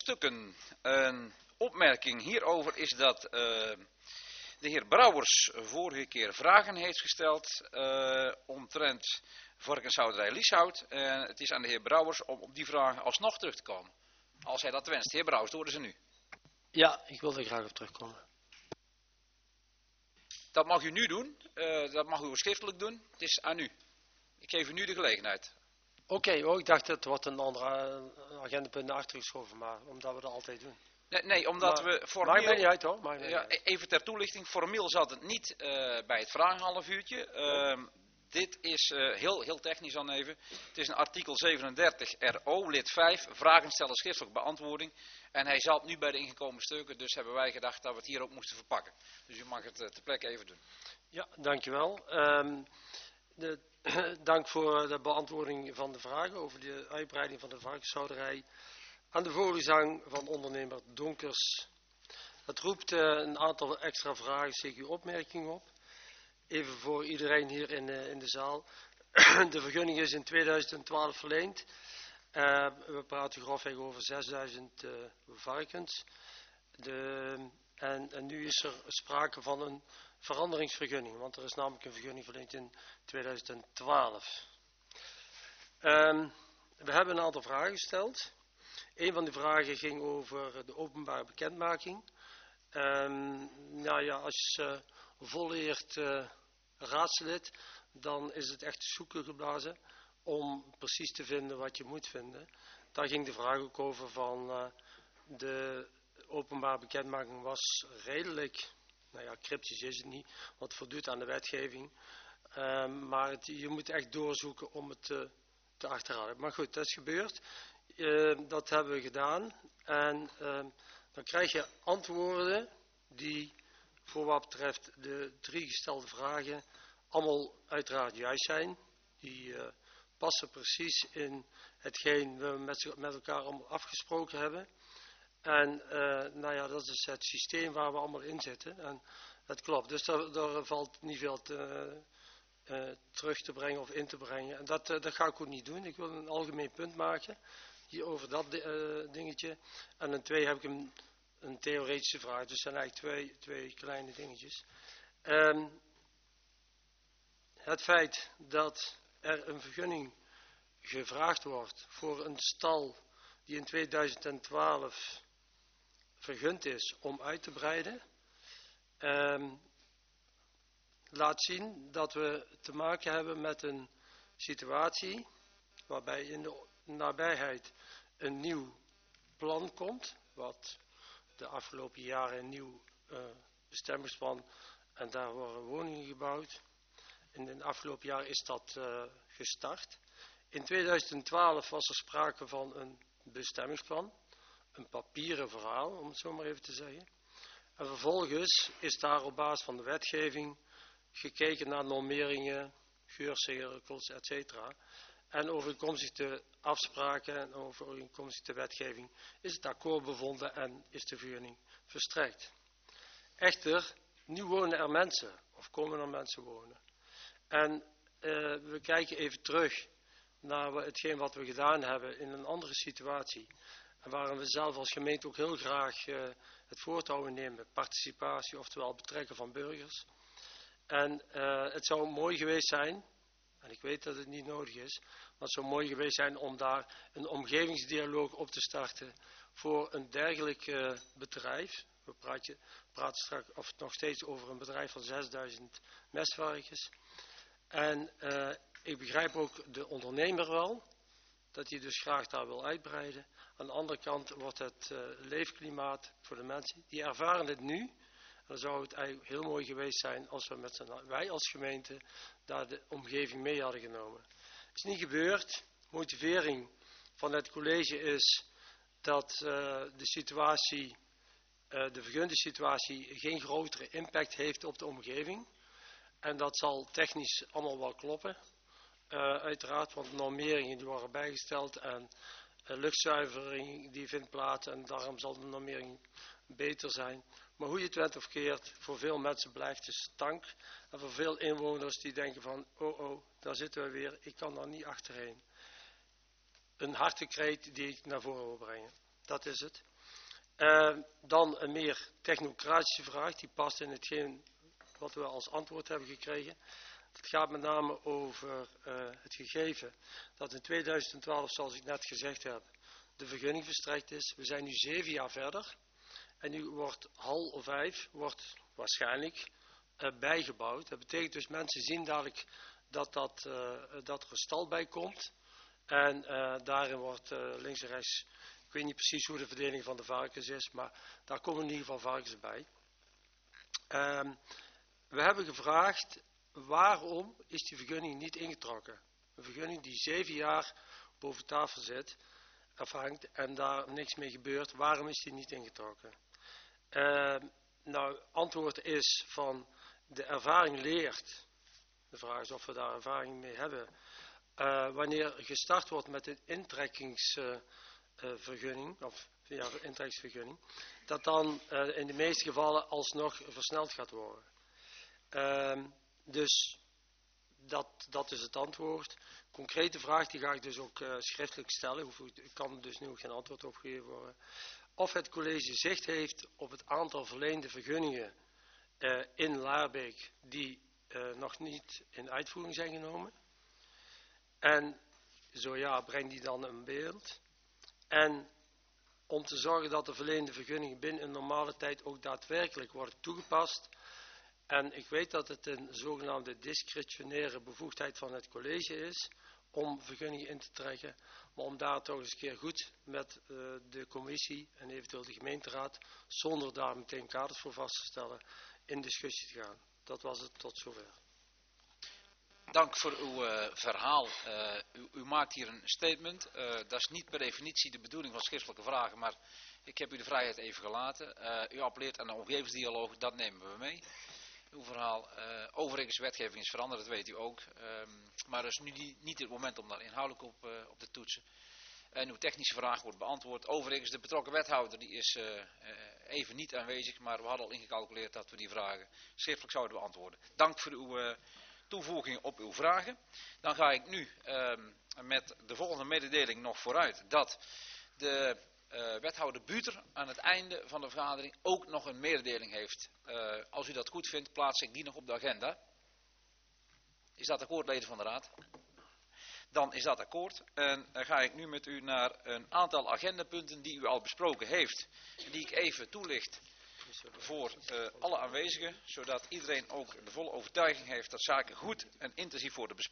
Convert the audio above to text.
stukken. Een opmerking hierover is dat de heer Brouwers vorige keer vragen heeft gesteld omtrent varkenshouderij Lieshout. En het is aan de heer Brouwers om op die vragen alsnog terug te komen. Als hij dat wenst. Heer Brouwers, horen ze nu. Ja, ik wil er graag op terugkomen. Dat mag u nu doen. Dat mag u ook schriftelijk doen. Het is aan u. Ik geef u nu de gelegenheid. Oké, ik dacht het wordt een andere agendapunt naar achter geschoven, maar omdat we dat altijd doen. Nee, omdat we formeel... Maakt mij niet uit hoor. Even ter toelichting. Formeel zat het niet bij het vragenhalfuurtje. Dit is heel technisch dan even. Het is een artikel 37 RO, lid 5. Vragen stellen schriftelijk beantwoording. En hij zat nu bij de ingekomen stukken. Dus hebben wij gedacht dat we het hier ook moesten verpakken. Dus u mag het ter plekke even doen. Ja, dankjewel. Dank voor de beantwoording van de vragen over de uitbreiding van de varkenshouderij aan de voorzang van ondernemer Donkers. Het roept een aantal extra vragen, CQ opmerkingen op. Even voor iedereen hier in de zaal. De vergunning is in 2012 verleend. We praten grofweg over 6000 varkens. En nu is er sprake van een veranderingsvergunning, want er is namelijk een vergunning verleend in 2012. We hebben een aantal vragen gesteld. Een van de vragen ging over de openbare bekendmaking. Als volleerd raadslid, dan is het echt zoeken geblazen om precies te vinden wat je moet vinden. Daar ging de vraag ook over van de openbare bekendmaking was redelijk, cryptisch is het niet, want het voldoet aan de wetgeving. Maar je moet echt doorzoeken om het te achterhalen. Maar goed, dat is gebeurd. Dat hebben we gedaan. En dan krijg je antwoorden die voor wat betreft de 3 gestelde vragen allemaal uiteraard juist zijn. Die passen precies in hetgeen we met elkaar allemaal afgesproken hebben. En dat is het systeem waar we allemaal in zitten. En dat klopt. Dus daar valt niet veel terug te brengen of in te brengen. En dat ga ik ook niet doen. Ik wil een algemeen punt maken hier over dat dingetje. En in 2 heb ik een theoretische vraag. Dus zijn eigenlijk twee kleine dingetjes. Het feit dat er een vergunning gevraagd wordt voor een stal die in 2012 vergund is om uit te breiden, laat zien dat we te maken hebben met een situatie waarbij in de nabijheid een nieuw plan komt, wat de afgelopen jaren een nieuw bestemmingsplan en daar worden woningen gebouwd. In de afgelopen jaren is dat gestart. In 2012 was er sprake van een bestemmingsplan, een papieren verhaal, om het zo maar even te zeggen. En vervolgens is daar op basis van de wetgeving gekeken naar normeringen, geurcirkels, etc. En overeenkomstig de afspraken en overeenkomstig de wetgeving is het akkoord bevonden en is de vergunning verstrekt. Echter, nu wonen er mensen, of komen er mensen wonen. En we kijken even terug naar hetgeen wat we gedaan hebben in een andere situatie. En waarin we zelf als gemeente ook heel graag het voortouw nemen, participatie, oftewel betrekken van burgers. En het zou mooi geweest zijn, en ik weet dat het niet nodig is, maar het zou mooi geweest zijn om daar een omgevingsdialoog op te starten voor een dergelijk bedrijf. We praten straks of nog steeds over een bedrijf van 6000 mestvarkens. En ik begrijp ook de ondernemer wel, dat hij dus graag daar wil uitbreiden. Aan de andere kant wordt het leefklimaat voor de mensen, die ervaren het nu. En dan zou het eigenlijk heel mooi geweest zijn als wij als gemeente daar de omgeving mee hadden genomen. Het is niet gebeurd. Motivering van het college is dat de vergunde situatie geen grotere impact heeft op de omgeving. En dat zal technisch allemaal wel kloppen. Uiteraard, want normeringen die worden bijgesteld en luchtzuivering die vindt plaats en daarom zal de normering beter zijn. Maar hoe je het went of keert, voor veel mensen blijft het stank. En voor veel inwoners die denken van, daar zitten we weer, ik kan daar niet achterheen. Een hartekreet die ik naar voren wil brengen. Dat is het. Dan een meer technocratische vraag, die past in hetgeen wat we als antwoord hebben gekregen. Het gaat met name over het gegeven dat in 2012, zoals ik net gezegd heb, de vergunning verstrekt is. We zijn nu 7 jaar verder en nu wordt hal 5 waarschijnlijk bijgebouwd. Dat betekent dus, mensen zien dadelijk dat er een stal bij komt. En daarin wordt links en rechts, ik weet niet precies hoe de verdeling van de varkens is, maar daar komen in ieder geval varkens bij. We hebben gevraagd, waarom is die vergunning niet ingetrokken? Een vergunning die 7 jaar boven tafel zit, afhangt en daar niks mee gebeurt, waarom is die niet ingetrokken? Nou, antwoord is van de ervaring leert. De vraag is of we daar ervaring mee hebben. Wanneer gestart wordt met een intrekkingsvergunning, intrekkingsvergunning, dat dan in de meeste gevallen alsnog versneld gaat worden. Dus dat is het antwoord. Concrete vraag, die ga ik dus ook schriftelijk stellen. Er kan dus nu ook geen antwoord op gegeven worden. Of het college zicht heeft op het aantal verleende vergunningen in Laarbeek die nog niet in uitvoering zijn genomen. En zo ja, breng die dan in beeld. En om te zorgen dat de verleende vergunningen binnen een normale tijd ook daadwerkelijk worden toegepast. En ik weet dat het een zogenaamde discretionaire bevoegdheid van het college is om vergunningen in te trekken. Maar om daar toch eens een keer goed met de commissie en eventueel de gemeenteraad, zonder daar meteen kaders voor vast te stellen, in discussie te gaan. Dat was het tot zover. Dank voor uw verhaal. U maakt hier een statement. Dat is niet per definitie de bedoeling van schriftelijke vragen, maar ik heb u de vrijheid even gelaten. U appelleert aan de omgevingsdialoog, dat nemen we mee. Uw verhaal, overigens wetgeving is veranderd, dat weet u ook. Maar het is nu niet het moment om daar inhoudelijk op te toetsen. En uw technische vraag wordt beantwoord. Overigens, de betrokken wethouder die is even niet aanwezig, maar we hadden al ingecalculeerd dat we die vragen schriftelijk zouden beantwoorden. Dank voor uw toevoeging op uw vragen. Dan ga ik nu met de volgende mededeling nog vooruit dat de wethouder Buter aan het einde van de vergadering ook nog een mededeling heeft. Als u dat goed vindt, plaats ik die nog op de agenda. Is dat akkoord, leden van de raad? Dan is dat akkoord. En dan ga ik nu met u naar een aantal agendapunten die u al besproken heeft. En die ik even toelicht voor alle aanwezigen. Zodat iedereen ook de volle overtuiging heeft dat zaken goed en intensief worden besproken.